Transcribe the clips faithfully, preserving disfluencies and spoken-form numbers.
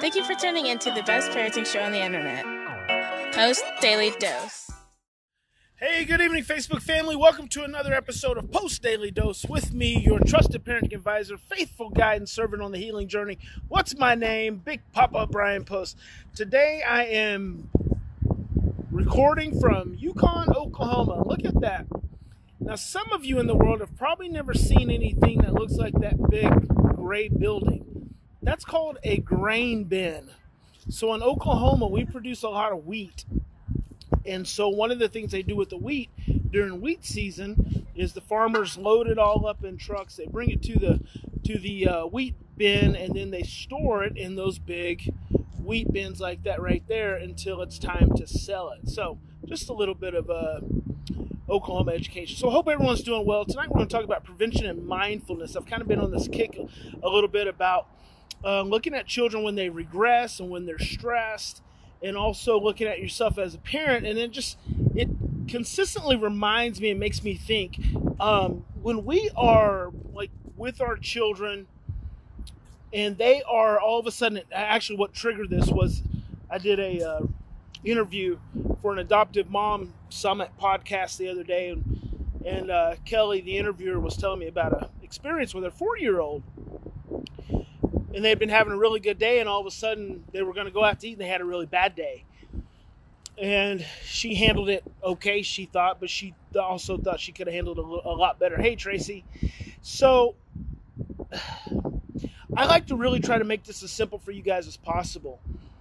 Thank you for tuning in to the best parenting show on the internet, Post Daily Dose. Hey, good evening, Facebook family. Welcome to another episode of Post Daily Dose with me, your trusted parenting advisor, faithful guide and servant on the healing journey. What's my name? Big Papa Brian Post. Today I am recording from Yukon, Oklahoma. Look at that. Now, some of you in the world have probably never seen anything that looks like that big gray building. That's called a grain bin. So in Oklahoma, we produce a lot of wheat. And so one of the things they do with the wheat during wheat season is the farmers load it all up in trucks. They bring it to the to the uh, wheat bin, and then they store it in those big wheat bins like that right there until it's time to sell it. So just a little bit of uh, Oklahoma education. So I hope everyone's doing well. Tonight we're going to talk about prevention and mindfulness. I've kind of been on this kick a little bit about uh, looking at children when they regress and when they're stressed, and also looking at yourself as a parent. And it just, it consistently reminds me and makes me think, um, when we are like with our children and they are all of a sudden, actually what triggered this was I did a uh, interview for an Adoptive Mom Summit podcast the other day. And, and uh, Kelly, the interviewer, was telling me about an experience with her four-year-old. And they'd been having a really good day, and all of a sudden they were going to go out to eat, and they had a really bad day. And she handled it okay, she thought, but she also thought she could have handled it a lot better. Hey, Tracy. So I like to really try to make this as simple for you guys as possible.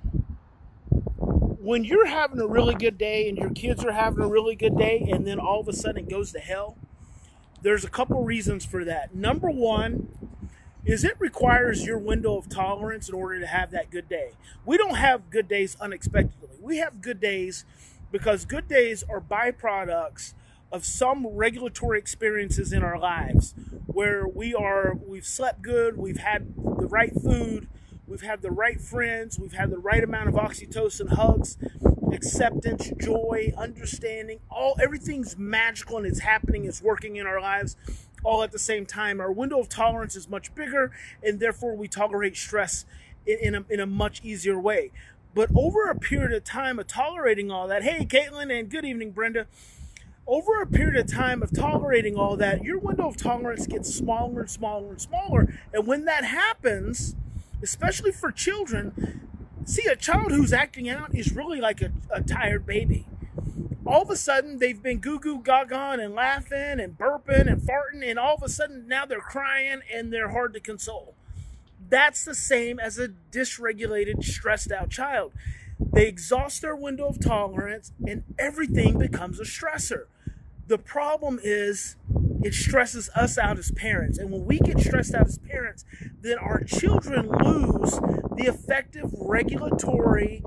When you're having a really good day and your kids are having a really good day, and then all of a sudden it goes to hell, there's a couple reasons for that. Number one is it requires your window of tolerance in order to have that good day. We don't have good days unexpectedly. We have good days because good days are byproducts of some regulatory experiences in our lives where we are, we've slept good, we've had the right food, we've had the right friends, we've had the right amount of oxytocin, hugs, acceptance, joy, understanding, all everything's magical and it's happening, it's working in our lives all at the same time. Our window of tolerance is much bigger, and therefore we tolerate stress in, in, a, in a much easier way. But over a period of time of tolerating all that, hey, Caitlin, and good evening, Brenda. Over a period of time of tolerating all that, your window of tolerance gets smaller and smaller and smaller. And when that happens, especially for children, see, a child who's acting out is really like a, a tired baby. All of a sudden, they've been goo-goo gaga and laughing and burping and farting, and all of a sudden, now they're crying and they're hard to console. That's the same as a dysregulated, stressed-out child. They exhaust their window of tolerance, and everything becomes a stressor. The problem is it stresses us out as parents, and when we get stressed out as parents, then our children lose the effective regulatory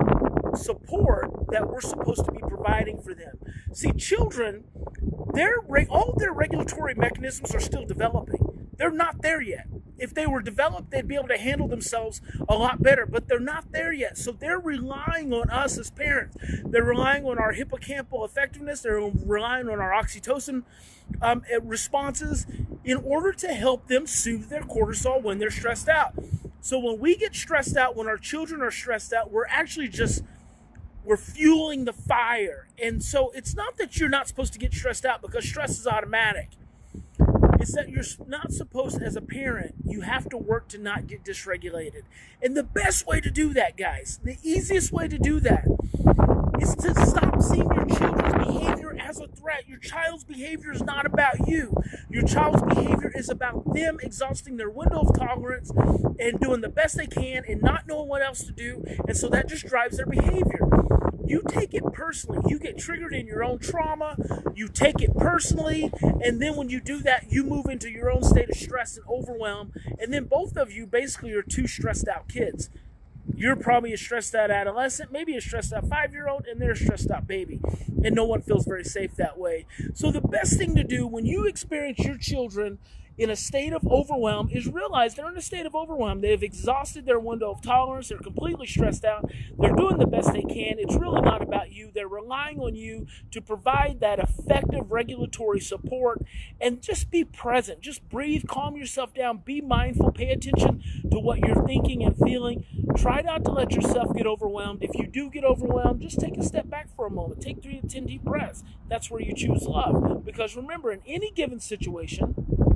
support that we're supposed to be providing for them. See, children, their all their regulatory mechanisms are still developing. They're not there yet. If they were developed, they'd be able to handle themselves a lot better, but they're not there yet. So they're relying on us as parents. They're relying on our hippocampal effectiveness. They're relying on our oxytocin um, responses in order to help them soothe their cortisol when they're stressed out. So when we get stressed out, when our children are stressed out, we're actually just We're fueling the fire. And so it's not that you're not supposed to get stressed out because stress is automatic. It's that you're not supposed, as a parent, you have to work to not get dysregulated. And the best way to do that, guys, the easiest way to do that is to stop seeing your children's behavior as a threat. Your child's behavior is not about you. Your child's behavior is about them exhausting their window of tolerance and doing the best they can and not knowing what else to do. And so that just drives their behavior. You take it personally. You get triggered in your own trauma. You take it personally. And then when you do that, you move into your own state of stress and overwhelm. And then both of you basically are two stressed out kids. You're probably a stressed out adolescent, maybe a stressed out five-year-old, and they're a stressed out baby. And no one feels very safe that way. So the best thing to do when you experience your children in a state of overwhelm is realize they're in a state of overwhelm. They've exhausted their window of tolerance. They're completely stressed out. They're doing the best they can. It's really not about you. They're relying on you to provide that effective regulatory support, and just be present. Just breathe, calm yourself down, be mindful, pay attention to what you're thinking and feeling. Try not to let yourself get overwhelmed. If you do get overwhelmed, just take a step back for a moment. Take three to ten deep breaths. That's where you choose love. Because remember, in any given situation,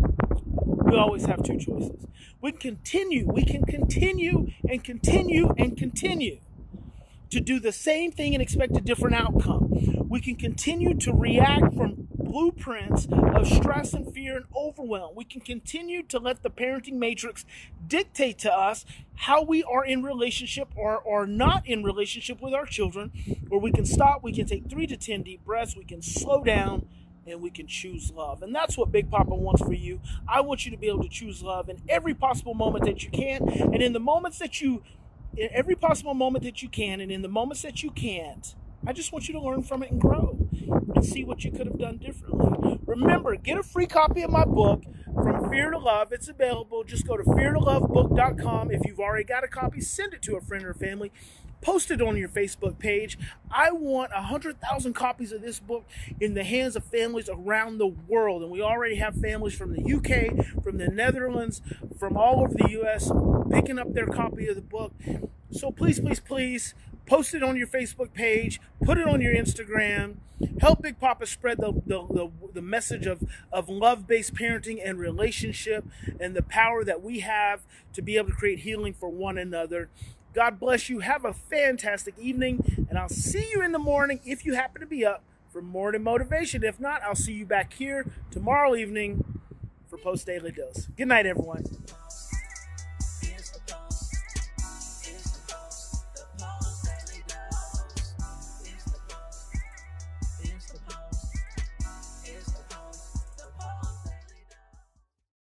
we always have two choices. We can continue, we can continue and continue and continue to do the same thing and expect a different outcome. We can continue to react from blueprints of stress and fear and overwhelm. We can continue to let the parenting matrix dictate to us how we are in relationship or, or not in relationship with our children, or we can stop, we can take three to ten deep breaths, we can slow down, and we can choose love. And that's what Big Papa wants for you. I want you to be able to choose love in every possible moment that you can, and in the moments that you in every possible moment that you can, and in the moments that you can't, I just want you to learn from it and grow and see what you could have done differently. Remember, get a free copy of my book, From Fear to Love. It's available. Just go to fear to love book dot com. If you've already got a copy, send it to a friend or family. Post it on your Facebook page. I want one hundred thousand copies of this book in the hands of families around the world. And we already have families from the U K, from the Netherlands, from all over the U S picking up their copy of the book. So please, please, please, post it on your Facebook page. Put it on your Instagram. Help Big Papa spread the, the, the, the message of, of love-based parenting and relationship, and the power that we have to be able to create healing for one another. God bless you. Have a fantastic evening, and I'll see you in the morning if you happen to be up for morning motivation. If not, I'll see you back here tomorrow evening for Post Daily Dose. Good night, everyone.